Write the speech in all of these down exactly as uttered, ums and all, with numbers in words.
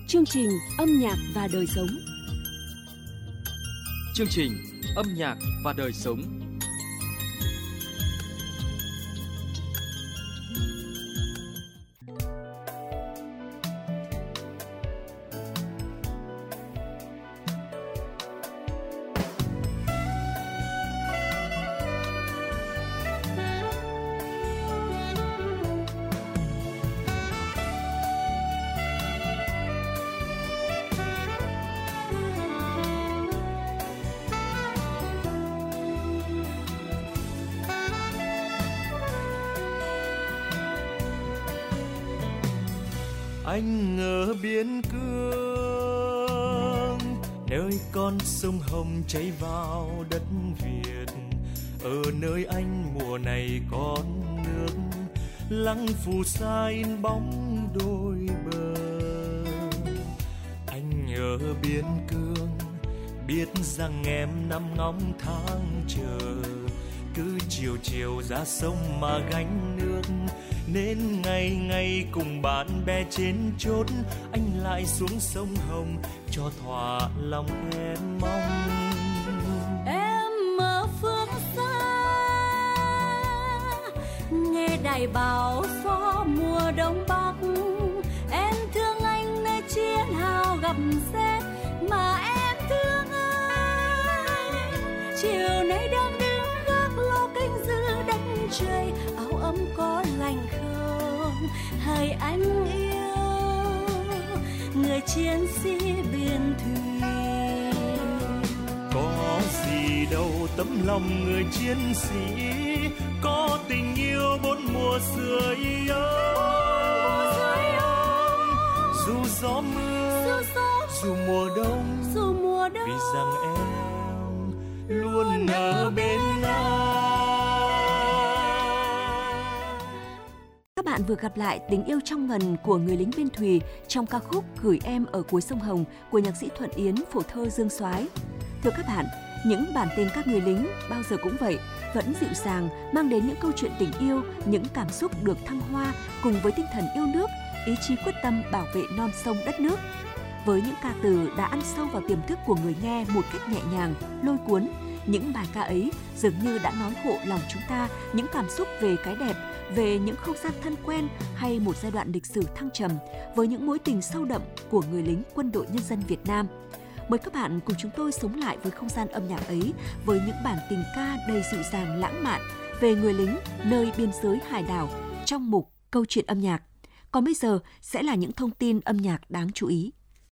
chương trình Âm nhạc và đời sống. Chương trình Âm nhạc và đời sống. Anh ở biên cương, nơi con sông Hồng chảy vào đất Việt. Ở nơi anh mùa này con nước lăng phù sa in bóng đôi bờ. Anh ở biên cương, biết rằng em nằm ngóng tháng chờ. Cứ chiều chiều ra sông mà gánh nước, nên ngày ngày cùng bạn bè trên chốt. Anh lại xuống sông Hồng cho thỏa lòng em mong. Em ở phương xa nghe đài báo gió mùa đông bắc. Em thương anh nơi chiến hào gặp rét, mà em thương anh chiều nay đang đứng gác lo canh giữ đất trời. Áo ấm có lành không hay anh yêu người chiến sĩ biên thùy? Có gì đâu tấm lòng người chiến sĩ, có tình yêu bốn mùa sưởi ấm. Dù gió mưa, dù mùa đông, dù mùa đông, vì rằng em luôn ở bên anh. Các bạn vừa gặp lại tình yêu trong ngần của người lính biên thùy trong ca khúc Gửi Em Ở Cuối Sông Hồng của nhạc sĩ Thuận Yến, phổ thơ Dương Soái. Thưa các bạn, những bản tình các người lính bao giờ cũng vậy, vẫn dịu dàng, mang đến những câu chuyện tình yêu, những cảm xúc được thăng hoa cùng với tinh thần yêu nước, ý chí quyết tâm bảo vệ non sông đất nước. Với những ca từ đã ăn sâu vào tiềm thức của người nghe một cách nhẹ nhàng, lôi cuốn, những bài ca ấy dường như đã nói hộ lòng chúng ta những cảm xúc về cái đẹp, về những không gian thân quen hay một giai đoạn lịch sử thăng trầm với những mối tình sâu đậm của người lính Quân đội Nhân dân Việt Nam. Mời các bạn cùng chúng tôi sống lại với không gian âm nhạc ấy với những bản tình ca đầy dịu dàng lãng mạn về người lính nơi biên giới hải đảo trong mục Câu chuyện âm nhạc. Còn bây giờ sẽ là những thông tin âm nhạc đáng chú ý.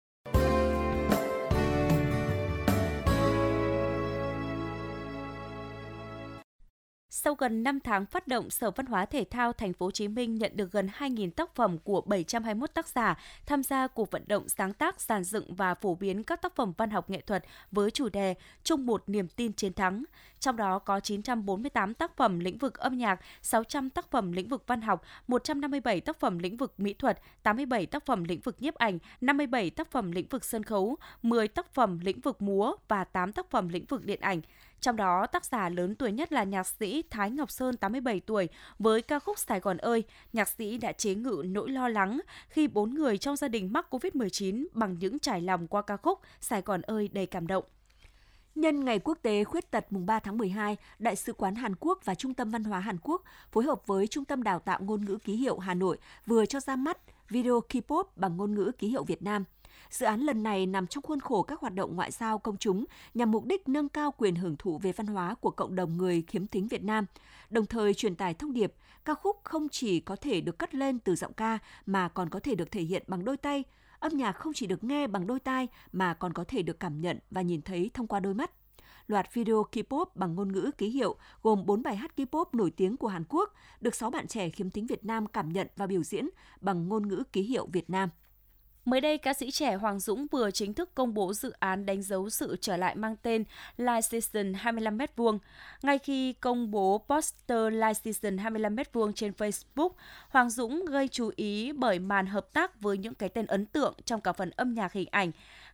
Sau gần năm tháng phát động, Sở Văn hóa Thể thao Thành phố Hồ Chí Minh nhận được gần hai nghìn tác phẩm của bảy trăm hai mươi mốt tác giả tham gia cuộc vận động sáng tác, dàn dựng và phổ biến các tác phẩm văn học nghệ thuật với chủ đề Chung một niềm tin chiến thắng. Trong đó có chín trăm bốn mươi tám tác phẩm lĩnh vực âm nhạc, sáu trăm tác phẩm lĩnh vực văn học, một trăm năm mươi bảy tác phẩm lĩnh vực mỹ thuật, tám mươi bảy tác phẩm lĩnh vực nhiếp ảnh, năm mươi bảy tác phẩm lĩnh vực sân khấu, mười tác phẩm lĩnh vực múa và tám tác phẩm lĩnh vực điện ảnh. Trong đó, tác giả lớn tuổi nhất là nhạc sĩ Thái Ngọc Sơn, tám mươi bảy tuổi, với ca khúc Sài Gòn ơi. Nhạc sĩ đã chế ngự nỗi lo lắng khi bốn người trong gia đình mắc covid mười chín bằng những trải lòng qua ca khúc Sài Gòn ơi đầy cảm động. Nhân Ngày Quốc tế Khuyết tật mùng ba tháng mười hai, Đại sứ quán Hàn Quốc và Trung tâm Văn hóa Hàn Quốc phối hợp với Trung tâm Đào tạo Ngôn ngữ ký hiệu Hà Nội vừa cho ra mắt video K-pop bằng ngôn ngữ ký hiệu Việt Nam. Dự án lần này nằm trong khuôn khổ các hoạt động ngoại giao công chúng nhằm mục đích nâng cao quyền hưởng thụ về văn hóa của cộng đồng người khiếm thính Việt Nam, đồng thời truyền tải thông điệp ca khúc không chỉ có thể được cất lên từ giọng ca mà còn có thể được thể hiện bằng đôi tay. Âm nhạc không chỉ được nghe bằng đôi tai mà còn có thể được cảm nhận và nhìn thấy thông qua đôi mắt. Loạt video K-pop bằng ngôn ngữ ký hiệu gồm bốn bài hát K-pop nổi tiếng của Hàn Quốc được sáu bạn trẻ khiếm thính Việt Nam cảm nhận và biểu diễn bằng ngôn ngữ ký hiệu Việt Nam. Mới đây, ca sĩ trẻ Hoàng Dũng vừa chính thức công bố dự án đánh dấu sự trở lại mang tên Live Session hai mươi lăm mét vuông. Ngay khi công bố poster Live Session hai mươi lăm mét vuông trên Facebook, Hoàng Dũng gây chú ý bởi màn hợp tác với những cái tên ấn tượng trong cả phần âm nhạc hình ảnh.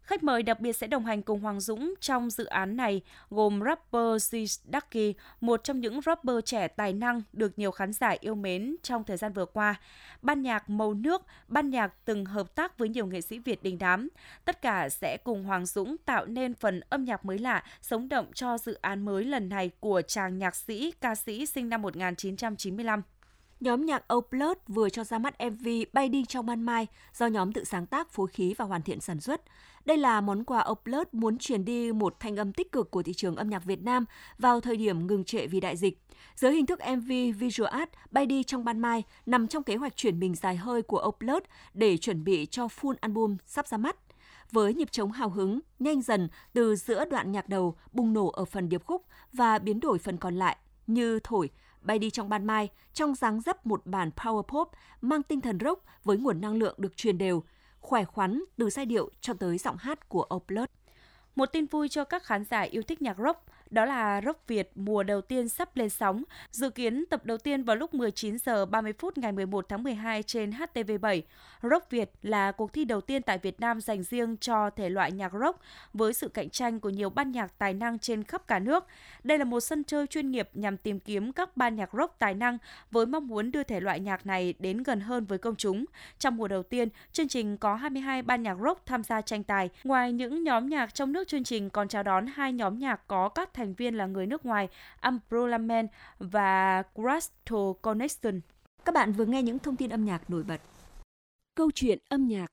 Khách mời đặc biệt sẽ đồng hành cùng Hoàng Dũng trong dự án này gồm rapper G Ducky, một trong những rapper trẻ tài năng được nhiều khán giả yêu mến trong thời gian vừa qua. Ban nhạc Màu Nước, ban nhạc từng hợp tác với nhiều nghệ sĩ Việt đình đám. Tất cả sẽ cùng Hoàng Dũng tạo nên phần âm nhạc mới lạ, sống động cho dự án mới lần này của chàng nhạc sĩ, ca sĩ sinh năm một nghìn chín trăm chín mươi lăm. Nhóm nhạc O-Plus vừa cho ra mắt em vê Bay đi trong ban mai do nhóm tự sáng tác, phối khí và hoàn thiện sản xuất. Đây là món quà O-Plus muốn truyền đi một thanh âm tích cực của thị trường âm nhạc Việt Nam vào thời điểm ngừng trệ vì đại dịch. Dưới hình thức em vê Visual Art, Bay đi trong ban mai nằm trong kế hoạch chuyển mình dài hơi của O-Plus để chuẩn bị cho full album sắp ra mắt. Với nhịp trống hào hứng, nhanh dần từ giữa đoạn nhạc đầu, bùng nổ ở phần điệp khúc và biến đổi phần còn lại như thổi, Bay đi trong ban mai trong dáng dấp một bản power pop mang tinh thần rock với nguồn năng lượng được truyền đều, khỏe khoắn từ giai điệu cho tới giọng hát của O-Plus. Một tin vui cho các khán giả yêu thích nhạc rock, đó là Rock Việt mùa đầu tiên sắp lên sóng. Dự kiến tập đầu tiên vào lúc mười chín giờ ba mươi phút ngày mười một tháng mười hai trên H T V bảy. Rock Việt là cuộc thi đầu tiên tại Việt Nam dành riêng cho thể loại nhạc rock với sự cạnh tranh của nhiều ban nhạc tài năng trên khắp cả nước. Đây là một sân chơi chuyên nghiệp nhằm tìm kiếm các ban nhạc rock tài năng với mong muốn đưa thể loại nhạc này đến gần hơn với công chúng. Trong mùa đầu tiên, chương trình có hai mươi hai ban nhạc rock tham gia tranh tài. Ngoài những nhóm nhạc trong nước, chương trình còn chào đón hai nhóm nhạc có các thành viên là người nước ngoài, Umbrella Man và Crystal Connection. Các bạn vừa nghe những thông tin âm nhạc nổi bật. Câu chuyện âm nhạc.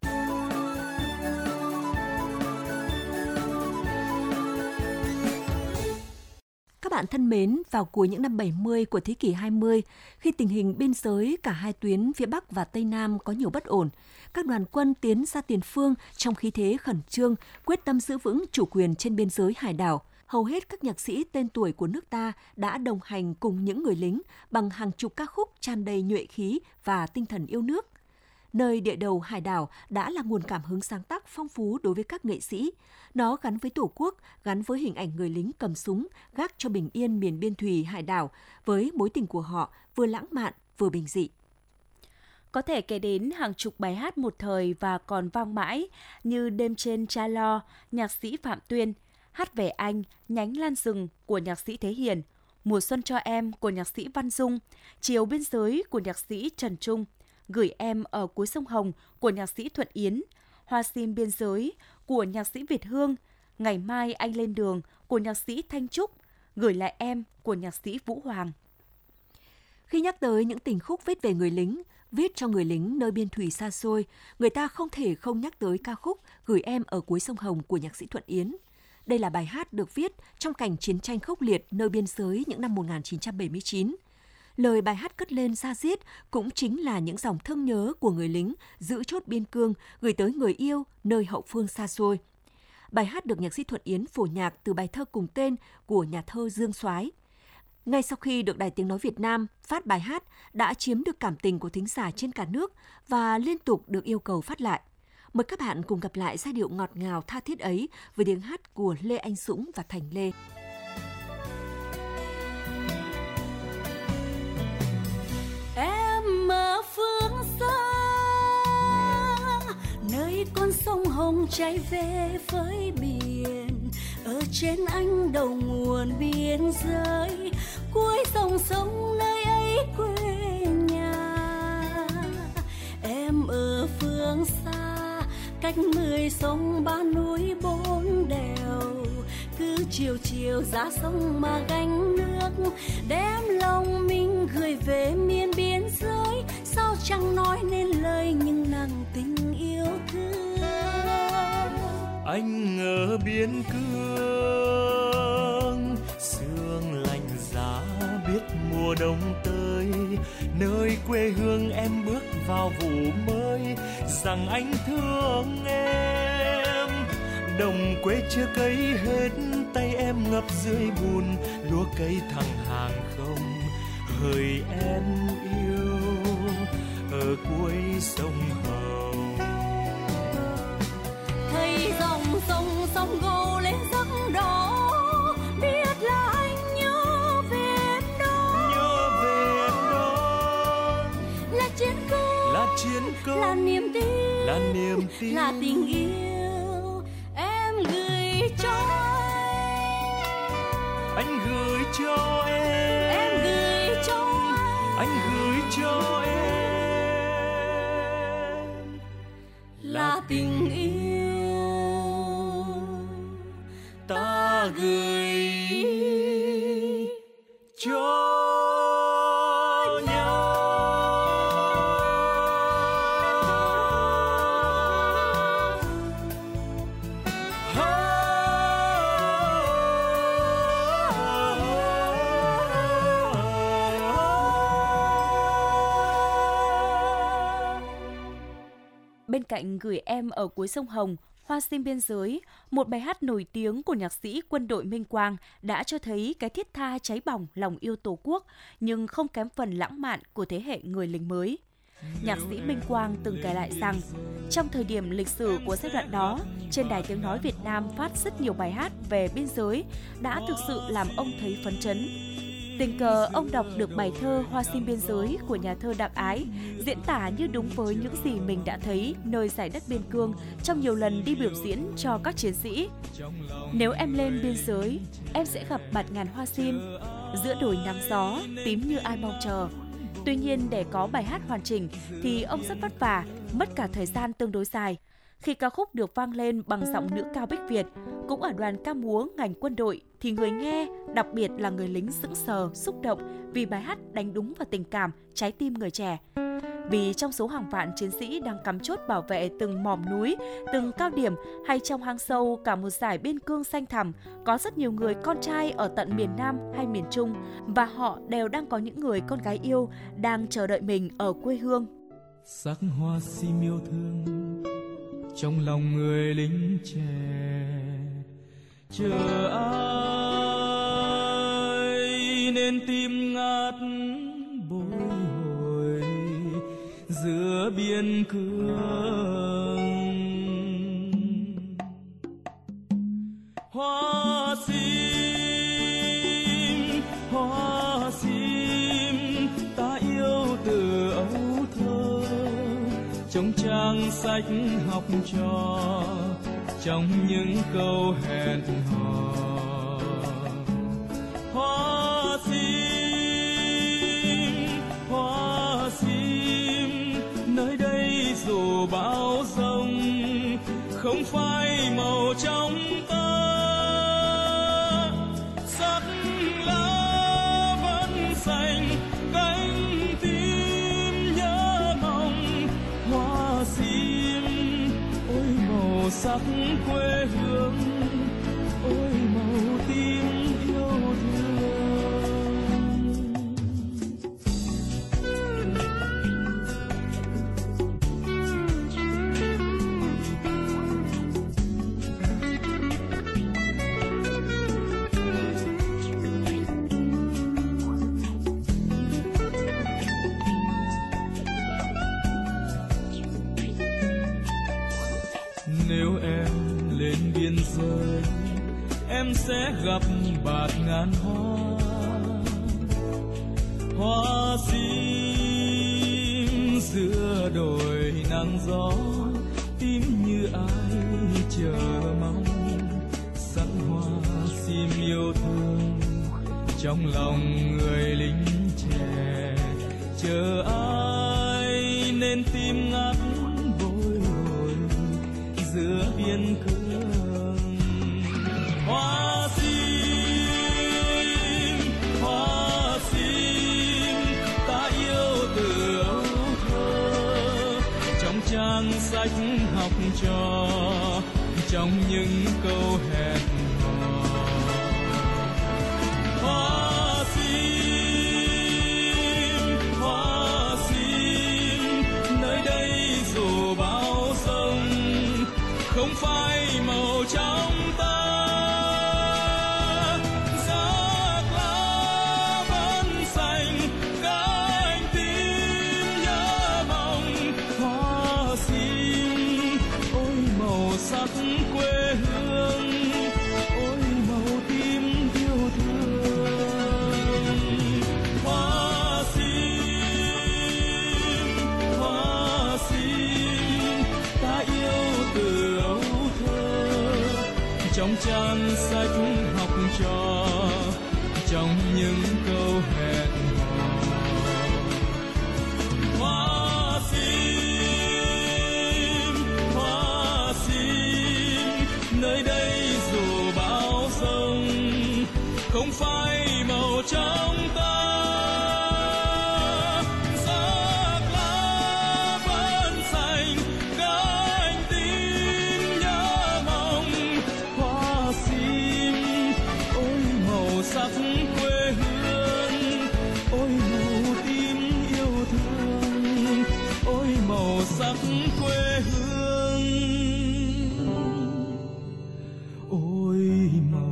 Các bạn thân mến, vào cuối những năm bảy mươi của thế kỷ hai mươi, khi tình hình biên giới cả hai tuyến phía Bắc và Tây Nam có nhiều bất ổn, các đoàn quân tiến ra tiền phương trong khí thế khẩn trương, quyết tâm giữ vững chủ quyền trên biên giới hải đảo. Hầu hết các nhạc sĩ tên tuổi của nước ta đã đồng hành cùng những người lính bằng hàng chục ca khúc tràn đầy nhuệ khí và tinh thần yêu nước. Nơi địa đầu hải đảo đã là nguồn cảm hứng sáng tác phong phú đối với các nghệ sĩ. Nó gắn với Tổ quốc, gắn với hình ảnh người lính cầm súng, gác cho bình yên miền biên thùy hải đảo, với mối tình của họ vừa lãng mạn vừa bình dị. Có thể kể đến hàng chục bài hát một thời và còn vang mãi như Đêm trên Cha Lo, nhạc sĩ Phạm Tuyên, Hát về anh, Nhánh lan rừng của nhạc sĩ Thế Hiền, Mùa xuân cho em của nhạc sĩ Văn Dung, Chiều biên giới của nhạc sĩ Trần Trung, Gửi em ở cuối sông Hồng của nhạc sĩ Thuận Yến, Hoa sim biên giới của nhạc sĩ Việt Hương, Ngày mai anh lên đường của nhạc sĩ Thanh Trúc, Gửi lại em của nhạc sĩ Vũ Hoàng. Khi nhắc tới những tình khúc viết về người lính, viết cho người lính nơi biên thùy xa xôi, người ta không thể không nhắc tới ca khúc Gửi em ở cuối sông Hồng của nhạc sĩ Thuận Yến. Đây là bài hát được viết trong cảnh chiến tranh khốc liệt nơi biên giới những năm một nghìn chín trăm bảy mươi chín. Lời bài hát cất lên da diết cũng chính là những dòng thương nhớ của người lính giữ chốt biên cương gửi tới người yêu nơi hậu phương xa xôi. Bài hát được nhạc sĩ Thuận Yến phổ nhạc từ bài thơ cùng tên của nhà thơ Dương Soái. Ngay sau khi được Đài Tiếng Nói Việt Nam phát bài hát đã chiếm được cảm tình của thính giả trên cả nước và liên tục được yêu cầu phát lại. Mời các bạn cùng gặp lại giai điệu ngọt ngào tha thiết ấy với tiếng hát của Lê Anh Dũng và Thành Lê. Em ở phương xa, nơi con sông Hồng chảy về với biển, ở trên anh đầu nguồn biên giới, cuối dòng sông nơi ấy quê nhà. Em ở phương xa, cách mười sông ba núi bốn đèo, cứ chiều chiều ra sông mà gánh nước, đem lòng mình gửi về miền biên giới. Sao chẳng nói nên lời nhưng nặng tình yêu thương. Anh ở biên cương, sương lạnh giá biết mùa đông tới, nơi quê hương em bước vào vụ mới, rằng anh thương em. Đồng quê chưa cấy hết, tay em ngập dưới bùn, lúa cây thẳng hàng không, hỡi em yêu ở cuối sông Hồng. Thấy dòng sông sông gồ lên giấc đó, biết là anh nhớ về em đó. Nhớ về em đó Là chiến công, là chiến công, là niềm tin, là niềm tin, là tình yêu cho em, em gửi cho anh, anh gửi cho em là tình yêu ta gửi cho Bên cạnh Gửi Em ở Cuối Sông Hồng, Hoa Sim Biên Giới, một bài hát nổi tiếng của nhạc sĩ Quân đội Minh Quang đã cho thấy cái thiết tha cháy bỏng lòng yêu Tổ quốc, nhưng không kém phần lãng mạn của thế hệ người lính mới. Nhạc sĩ Minh Quang từng kể lại rằng, trong thời điểm lịch sử của giai đoạn đó, trên Đài Tiếng Nói Việt Nam phát rất nhiều bài hát về biên giới đã thực sự làm ông thấy phấn chấn. Tình cờ ông đọc được bài thơ Hoa Sim Biên Giới của nhà thơ Đặng Ái, diễn tả như đúng với những gì mình đã thấy nơi dải đất biên cương trong nhiều lần đi biểu diễn cho các chiến sĩ. Nếu em lên biên giới, em sẽ gặp bạt ngàn hoa sim, giữa đồi nắng gió, tím như ai mong chờ. Tuy nhiên, để có bài hát hoàn chỉnh thì ông rất vất vả, mất cả thời gian tương đối dài. Khi ca khúc được vang lên bằng giọng nữ cao Bích Việt, cũng ở đoàn ca múa ngành quân đội, thì người nghe, đặc biệt là người lính sững sờ, xúc động vì bài hát đánh đúng vào tình cảm, trái tim người trẻ. Vì trong số hàng vạn chiến sĩ đang cắm chốt bảo vệ từng mỏm núi, từng cao điểm hay trong hang sâu cả một dải biên cương xanh thẳm, có rất nhiều người con trai ở tận miền Nam hay miền Trung, và họ đều đang có những người con gái yêu đang chờ đợi mình ở quê hương. Sắc hoa sim yêu thương trong lòng người lính trẻ, chờ ai nên tim ngát bồi hồi giữa biên cương. Hoa sim, hoa sim, ta yêu từ ấu thơ, trong trang sách học trò, trong những câu hẹn hò. Hoa sim, hoa sim, nơi đây dù bão giông không phai màu trong ta. Sắc lá vẫn xanh, cánh tim nhớ mong. Hoa sim, ôi màu sắc quê hương, ôi màu tim yêu thương. Nếu em lên biên giới, em sẽ gặp bạt ngàn hoa. Hoa sim giữa đồi nắng gió, tím như ai chờ mong. Sắc hoa sim yêu thương trong lòng người lính trẻ, chờ ai nên tim ngát bồi hồi giữa biên cương. Hoa sim, hoa sim, ta yêu từ ấu thơ, trong trang sách học trò, trong những câu hẹn hò. Hoa sim, hoa sim, nơi đây dù bão giông không phai màu trong ta. Sắc lá vẫn xanh, cánh tim nhớ mong. Hoa sim, ôi màu sắc quê hương, ôi màu tim yêu thương. Hoa sim, hoa sim, ta yêu từ ấu thơ, trong trang sách học trò, trong những câu hẹn hò. Hoa sim, hoa sim, nơi đây dù bão giông không phai màu trong ta. Sắc quê hương, ôi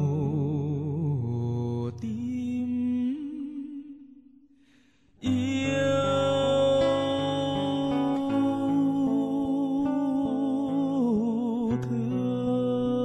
màu tím yêu thương.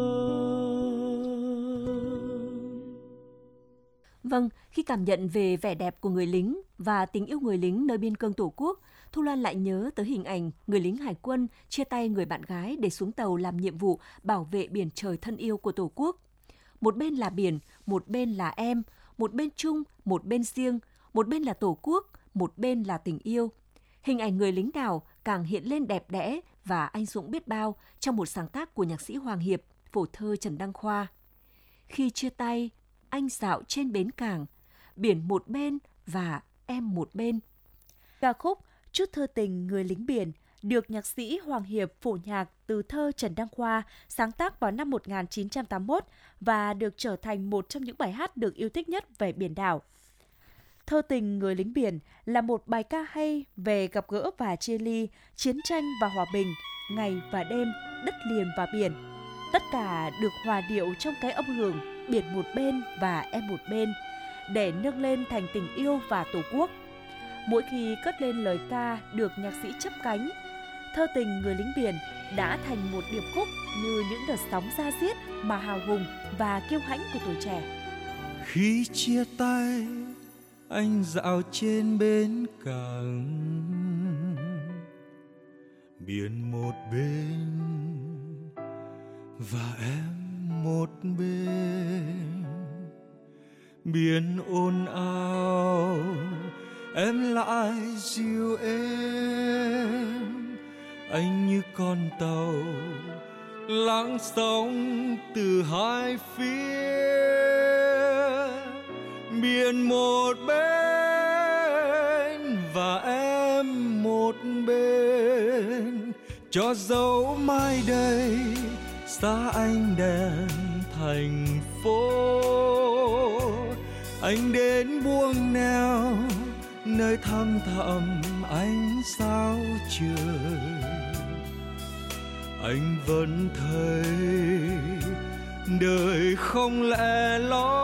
Vâng, khi cảm nhận về vẻ đẹp của người lính và tình yêu người lính nơi biên cương Tổ quốc, Thu Loan lại nhớ tới hình ảnh người lính hải quân chia tay người bạn gái để xuống tàu làm nhiệm vụ bảo vệ biển trời thân yêu của Tổ quốc. Một bên là biển, một bên là em, một bên chung, một bên riêng, một bên là Tổ quốc, một bên là tình yêu. Hình ảnh người lính đảo càng hiện lên đẹp đẽ và anh dũng biết bao trong một sáng tác của nhạc sĩ Hoàng Hiệp, phổ thơ Trần Đăng Khoa. Khi chia tay, anh dạo trên bến cảng, biển một bên và em một bên. Ca khúc Chút thơ tình người lính biển được nhạc sĩ Hoàng Hiệp phổ nhạc từ thơ Trần Đăng Khoa sáng tác vào năm một nghìn chín trăm tám mươi mốt và được trở thành một trong những bài hát được yêu thích nhất về biển đảo. Thơ tình người lính biển là một bài ca hay về gặp gỡ và chia ly, chiến tranh và hòa bình, ngày và đêm, đất liền và biển. Tất cả được hòa điệu trong cái âm hưởng biển một bên và em một bên để nâng lên thành tình yêu và Tổ quốc. Mỗi khi cất lên lời ca được nhạc sĩ chấp cánh, thơ tình người lính biển đã thành một điệp khúc như những đợt sóng da diết mà hào hùng và kiêu hãnh của tuổi trẻ. Khi chia tay, anh dạo trên bến cảng, biển một bên và em một bên. Biển ồn ào, em lại dịu êm, anh như con tàu lắng sóng từ hai phía. Biển một bên và em một bên, cho dấu mai đây xa ánh đèn thành phố. Anh đến buông neo nơi thăm thẳm ánh sao trời. Anh vẫn thấy đời không lẻ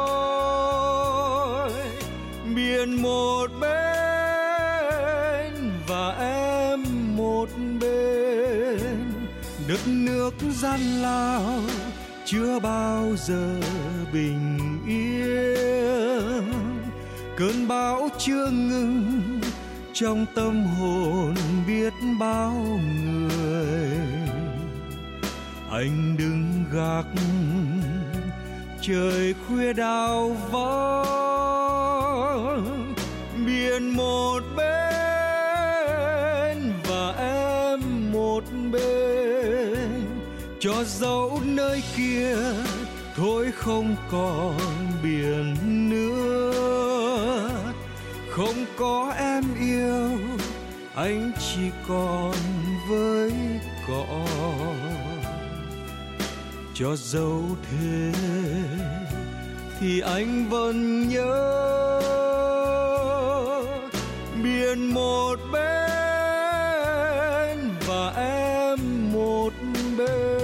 loi. Biển một bên và em một bên, đất nước gian lao chưa bao giờ bình yên. Cơn bão chưa ngừng trong tâm hồn biết bao người. Anh đứng gác trời khuya đào vắng. Biển một bên và em một bên, cho dẫu nơi kia thôi không còn biển nữa. Không có em yêu, anh chỉ còn với cỏ. Cho dẫu thế thì anh vẫn nhớ. Biển một bên và em một bên.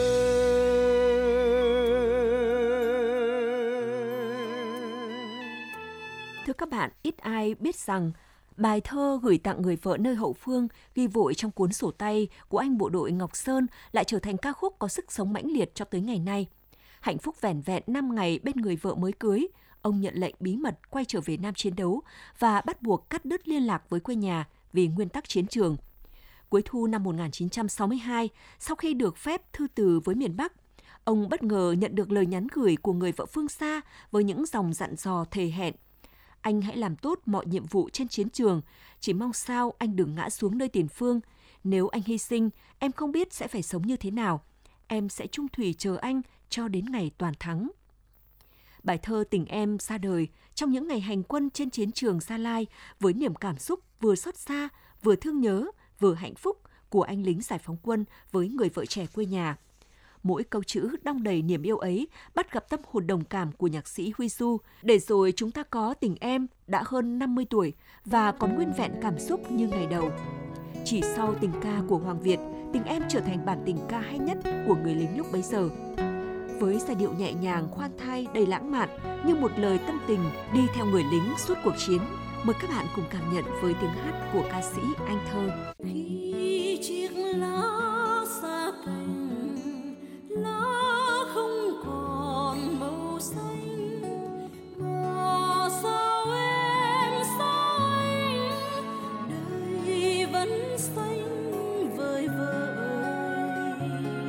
Thưa các bạn, ít ai biết rằng bài thơ gửi tặng người vợ nơi hậu phương ghi vội trong cuốn sổ tay của anh bộ đội Ngọc Sơn lại trở thành ca khúc có sức sống mãnh liệt cho tới ngày nay. Hạnh phúc vẻn vẹn năm ngày bên người vợ mới cưới, ông nhận lệnh bí mật quay trở về Nam chiến đấu và bắt buộc cắt đứt liên lạc với quê nhà vì nguyên tắc chiến trường. Cuối thu năm một nghìn chín trăm sáu mươi hai, sau khi được phép thư từ với miền Bắc, ông bất ngờ nhận được lời nhắn gửi của người vợ phương xa với những dòng dặn dò thề hẹn. anh hãy làm tốt mọi nhiệm vụ trên chiến trường. Chỉ mong sao anh đừng ngã xuống nơi tiền phương. Nếu anh hy sinh, em không biết sẽ phải sống như thế nào. Em sẽ chung thủy chờ anh cho đến ngày toàn thắng. Bài thơ Tình Em ra đời trong những ngày hành quân trên chiến trường Gia Lai với niềm cảm xúc vừa xót xa, vừa thương nhớ, vừa hạnh phúc của anh lính giải phóng quân với người vợ trẻ quê nhà. Mỗi câu chữ đong đầy niềm yêu ấy bắt gặp tâm hồn đồng cảm của nhạc sĩ Huy Du. Để rồi chúng ta có Tình Em đã hơn năm mươi tuổi và còn nguyên vẹn cảm xúc như ngày đầu. Chỉ sau tình ca của Hoàng Việt, Tình Em trở thành bản tình ca hay nhất của người lính lúc bấy giờ. Với giai điệu nhẹ nhàng, khoan thai, đầy lãng mạn như một lời tâm tình đi theo người lính suốt cuộc chiến. Mời các bạn cùng cảm nhận với tiếng hát của ca sĩ Anh Thơ. Khi chiếc lá xa cành, lá không còn màu xanh, mà sao em xa anh, đời vẫn xanh vời vợi.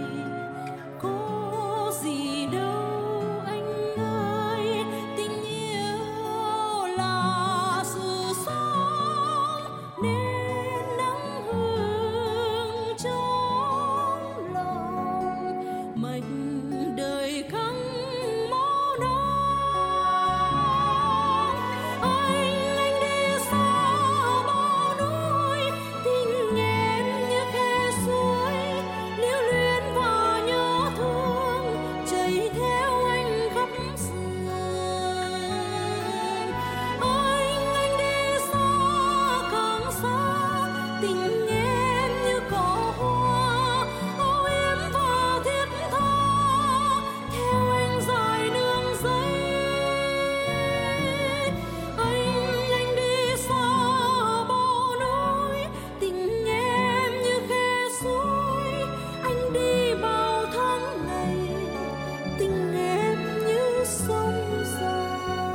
Có gì đâu anh ơi, tình yêu là sự sống nên nắng hương trong lòng, mạch đời khăng máu nóng. Anh anh đi xa bao núi, tình em như khe suối, lưu luyến và nhớ thương chảy theo anh khắp sườn. Anh anh đi xa càng xa, tình em như cỏ hoa âu yếm và thiết tha theo anh dài nương giấy. Anh anh đi xa bao núi, tình em như khe suối, anh đi bao tháng ngày, tình em như sông dài.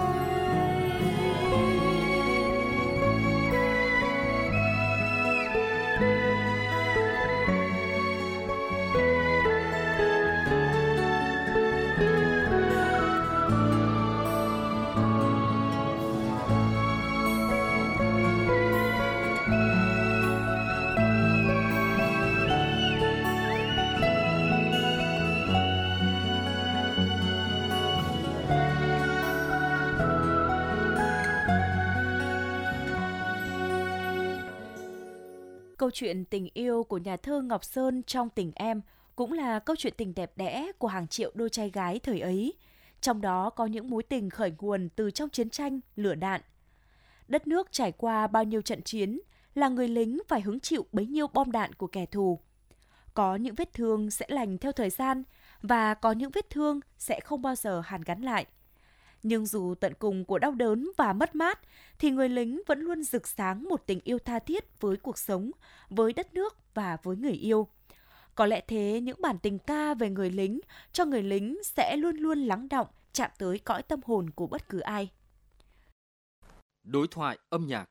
Câu chuyện tình yêu của nhà thơ Ngọc Sơn trong Tình Em cũng là câu chuyện tình đẹp đẽ của hàng triệu đôi trai gái thời ấy. Trong đó có những mối tình khởi nguồn từ trong chiến tranh, lửa đạn. Đất nước trải qua bao nhiêu trận chiến, là người lính phải hứng chịu bấy nhiêu bom đạn của kẻ thù. Có những vết thương sẽ lành theo thời gian và có những vết thương sẽ không bao giờ hàn gắn lại. Nhưng dù tận cùng của đau đớn và mất mát, thì người lính vẫn luôn rực sáng một tình yêu tha thiết với cuộc sống, với đất nước và với người yêu. Có lẽ thế những bản tình ca về người lính cho người lính sẽ luôn luôn lắng đọng, chạm tới cõi tâm hồn của bất cứ ai. Đối thoại âm nhạc.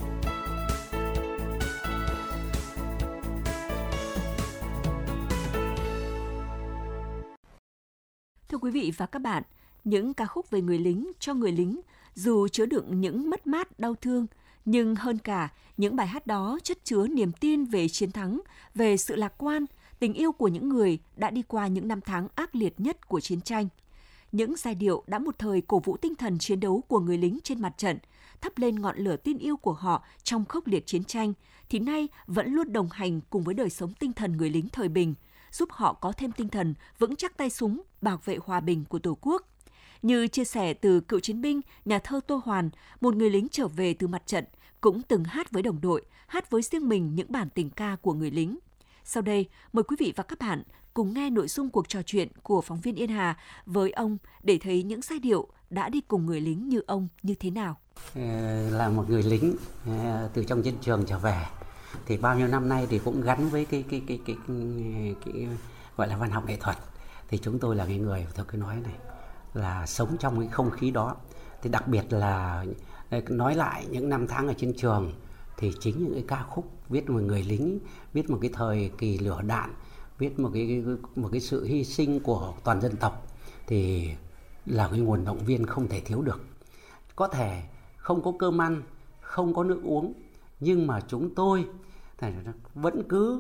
Thưa quý vị và các bạn, những ca khúc về người lính cho người lính dù chứa đựng những mất mát, đau thương, nhưng hơn cả, những bài hát đó chất chứa niềm tin về chiến thắng, về sự lạc quan, tình yêu của những người đã đi qua những năm tháng ác liệt nhất của chiến tranh. Những giai điệu đã một thời cổ vũ tinh thần chiến đấu của người lính trên mặt trận, thắp lên ngọn lửa tin yêu của họ trong khốc liệt chiến tranh, thì nay vẫn luôn đồng hành cùng với đời sống tinh thần người lính thời bình, giúp họ có thêm tinh thần vững chắc tay súng, bảo vệ hòa bình của Tổ quốc. Như chia sẻ từ cựu chiến binh, nhà thơ Tô Hoàn, một người lính trở về từ mặt trận, cũng từng hát với đồng đội, hát với riêng mình những bản tình ca của người lính. Sau đây, mời quý vị và các bạn cùng nghe nội dung cuộc trò chuyện của phóng viên Yên Hà với ông để thấy những giai điệu đã đi cùng người lính như ông như thế nào. Là một người lính từ trong chiến trường trở về, thì bao nhiêu năm nay thì cũng gắn với cái cái cái cái, cái, cái, cái gọi là văn học nghệ thuật. Thì chúng tôi là cái người, tôi cứ nói này, là sống trong cái không khí đó. Thì đặc biệt là nói lại những năm tháng ở chiến trường, thì chính những cái ca khúc viết một người lính, viết một cái thời kỳ lửa đạn, viết một cái một cái sự hy sinh của toàn dân tộc, thì là cái nguồn động viên không thể thiếu được. Có thể không có cơm ăn, không có nước uống, nhưng mà chúng tôi vẫn cứ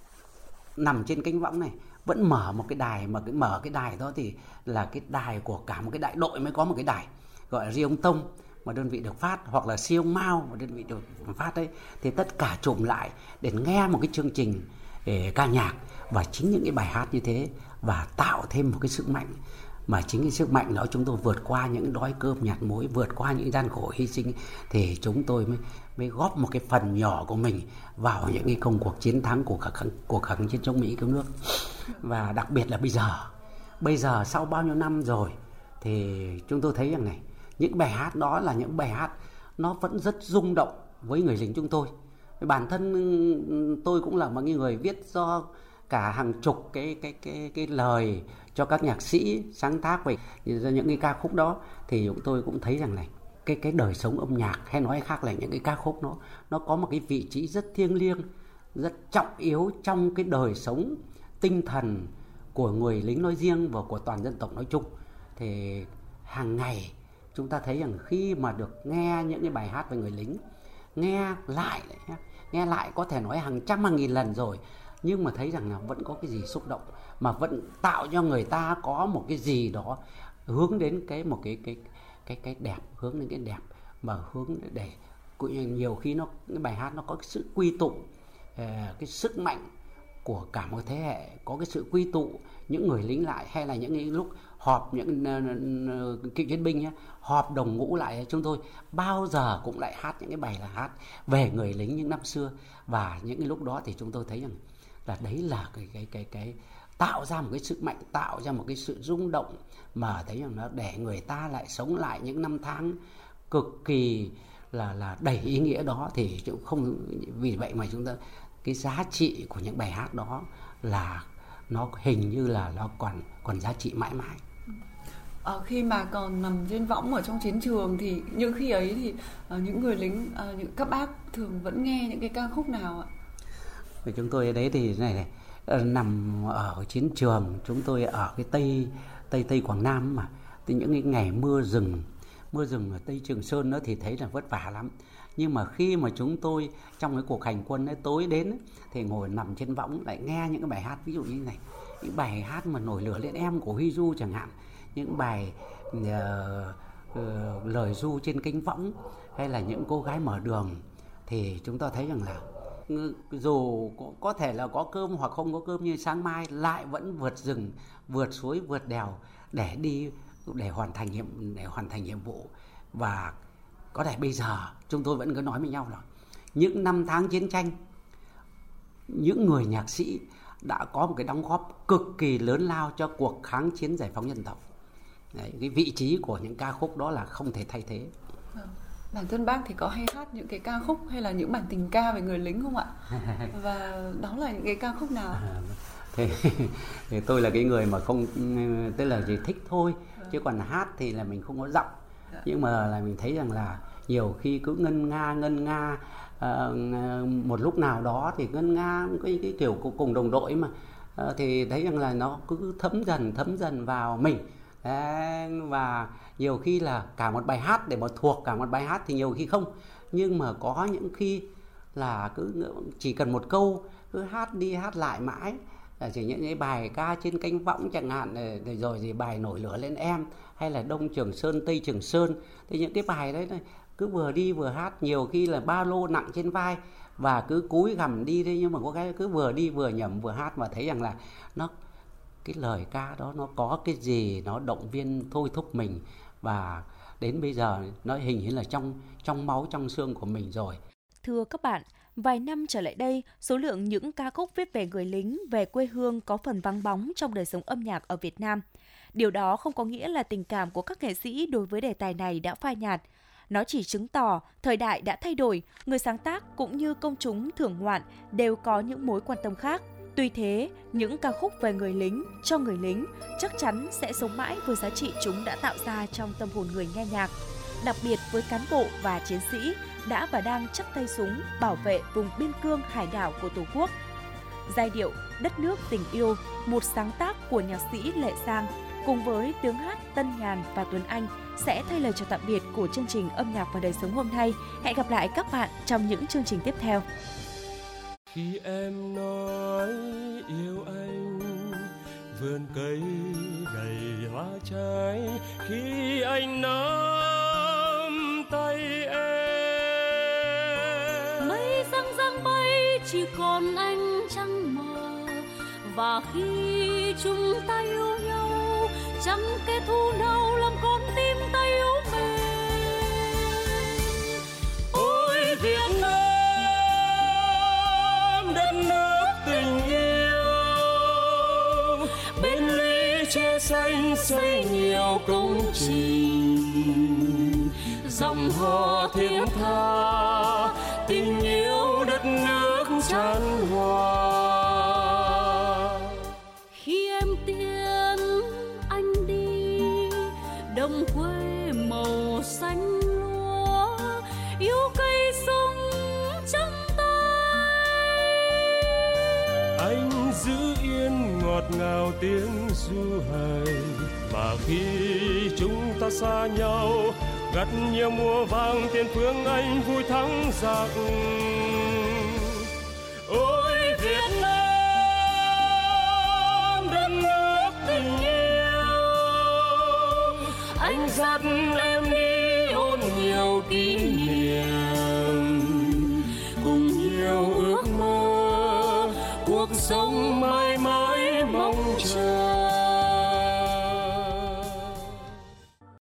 nằm trên cánh võng này, vẫn mở một cái đài, mà cái mở cái đài đó thì là cái đài của cả một cái đại đội mới có một cái đài, gọi là riêng tông mà đơn vị được phát, hoặc là siêu mao mà đơn vị được phát đấy, thì tất cả chụm lại để nghe một cái chương trình để ca nhạc, và chính những cái bài hát như thế và tạo thêm một cái sức mạnh, mà chính cái sức mạnh đó chúng tôi vượt qua những đói cơm nhạt muối, vượt qua những gian khổ hy sinh, thì chúng tôi mới mới góp một cái phần nhỏ của mình vào những cái công cuộc chiến thắng của kháng cuộc kháng chiến chống Mỹ cứu nước. Và đặc biệt là bây giờ bây giờ sau bao nhiêu năm rồi thì chúng tôi thấy rằng này, những bài hát đó là những bài hát nó vẫn rất rung động với người lính chúng tôi. Bản thân tôi cũng là một người viết do cả hàng chục cái cái cái cái lời cho các nhạc sĩ sáng tác về những cái ca khúc đó, thì chúng tôi cũng thấy rằng này, cái cái đời sống âm nhạc, hay nói khác là những cái ca khúc nó nó có một cái vị trí rất thiêng liêng, rất trọng yếu trong cái đời sống tinh thần của người lính nói riêng và của toàn dân tộc nói chung. Thì hàng ngày chúng ta thấy rằng khi mà được nghe những cái bài hát về người lính, nghe lại nghe lại có thể nói hàng trăm hàng nghìn lần rồi, nhưng mà thấy rằng là vẫn có cái gì xúc động, mà vẫn tạo cho người ta có một cái gì đó hướng đến cái một cái cái cái cái đẹp, hướng đến cái đẹp, mà hướng để nhiều khi nó cái bài hát nó có cái sự quy tụ, cái sức mạnh của cả một thế hệ, có cái sự quy tụ những người lính lại, hay là những cái lúc họp những cựu chiến binh nhé, họp đồng ngũ lại, chúng tôi bao giờ cũng lại hát những cái bài là hát về người lính những năm xưa. Và những cái lúc đó thì chúng tôi thấy rằng là đấy là cái cái cái cái tạo ra một cái sức mạnh, tạo ra một cái sự rung động, mà thấy rằng nó để người ta lại sống lại những năm tháng cực kỳ là là đầy ý nghĩa đó. Thì cũng không, vì vậy mà chúng ta cái giá trị của những bài hát đó là nó hình như là nó còn còn giá trị mãi mãi. Ờ, khi mà còn nằm trên võng ở trong chiến trường thì những khi ấy thì uh, những người lính, uh, những các bác thường vẫn nghe những cái ca khúc nào ạ? Và chúng tôi ở đấy thì này này uh, nằm ở chiến trường, chúng tôi ở cái tây tây tây Quảng Nam mà, thì những cái ngày mưa rừng mưa rừng ở Tây Trường Sơn đó thì thấy là vất vả lắm. Nhưng mà khi mà chúng tôi trong cái cuộc hành quân ấy, tối đến ấy, thì ngồi nằm trên võng lại nghe những cái bài hát ví dụ như này, những bài hát mà Nổi Lửa Lên Em của Huy Du chẳng hạn, những bài uh, uh, lời ru trên cánh võng, hay là những cô gái mở đường, thì chúng ta thấy rằng là dù có thể là có cơm hoặc không có cơm, nhưng sáng mai lại vẫn vượt rừng, vượt suối, vượt đèo để đi để hoàn thành nhiệm để hoàn thành nhiệm vụ. Và có thể bây giờ chúng tôi vẫn cứ nói với nhau là những năm tháng chiến tranh, những người nhạc sĩ đã có một cái đóng góp cực kỳ lớn lao cho cuộc kháng chiến giải phóng dân tộc. Đấy, cái vị trí của những ca khúc đó là không thể thay thế. Bản thân bác thì có hay hát những cái ca khúc hay là những bản tình ca về người lính không ạ? Và đó là những cái ca khúc nào? À, thế, thì tôi là cái người mà không, tức là chỉ thích thôi, chứ còn hát thì là mình không có giọng. Nhưng mà là mình thấy rằng là nhiều khi cứ ngân nga ngân nga uh, một lúc nào đó thì ngân nga cái, cái kiểu cùng đồng đội mà, uh, thì thấy rằng là nó cứ thấm dần thấm dần vào mình. Đấy, và nhiều khi là cả một bài hát để mà thuộc cả một bài hát thì nhiều khi không, nhưng mà có những khi là cứ chỉ cần một câu cứ hát đi hát lại mãi, chỉ những cái bài ca trên cánh võng chẳng hạn, rồi thì bài Nổi Lửa Lên Em, hay là Đông Trường Sơn Tây Trường Sơn, thì những cái bài đấy cứ vừa đi vừa hát, nhiều khi là ba lô nặng trên vai và cứ cúi gằm đi đấy, nhưng mà có cái cứ vừa đi vừa nhẩm vừa hát, và thấy rằng là nó cái lời ca đó nó có cái gì nó động viên thôi thúc mình, và đến bây giờ nó hình như là trong trong máu trong xương của mình rồi. Thưa các bạn, vài năm trở lại đây, số lượng những ca khúc viết về người lính, về quê hương có phần vắng bóng trong đời sống âm nhạc ở Việt Nam. Điều đó không có nghĩa là tình cảm của các nghệ sĩ đối với đề tài này đã phai nhạt. Nó chỉ chứng tỏ thời đại đã thay đổi, người sáng tác cũng như công chúng thưởng ngoạn đều có những mối quan tâm khác. Tuy thế, những ca khúc về người lính, cho người lính chắc chắn sẽ sống mãi với giá trị chúng đã tạo ra trong tâm hồn người nghe nhạc, đặc biệt với cán bộ và chiến sĩ đã và đang chắc tay súng bảo vệ vùng biên cương hải đảo của Tổ quốc. Giai điệu Đất nước tình yêu, một sáng tác của nhạc sĩ Lệ Giang, cùng với tiếng hát Tân Nhàn và Tuấn Anh sẽ thay lời chào tạm biệt của chương trình Âm nhạc và đời sống hôm nay. Hẹn gặp lại các bạn trong những chương trình tiếp theo. Khi em nói yêu anh, vườn cây đầy hoa trái, khi anh nắm tay em, mây răng răng bay chỉ còn anh trăng mờ, và khi chúng ta yêu nhau chẳng kẻ thù nào làm con tim ta yếu mềm. Ôi Việt Nam đất nước tình yêu, bên lũy tre xanh xây nhiều công trình, dòng hò thiên tha tình yêu đất nước chan hòa. Khi em tiễn anh đi đồng quê màu xanh lúa, yêu cây sung trong tay, anh giữ yên ngọt ngào tiếng ru hời, và khi chúng ta xa nhau gặt nhiều mùa vàng tiền phương anh vui thắng giặc. Ôi Việt Nam đất nước tình yêu, anh dắt em đi ôn nhiều kỷ niệm,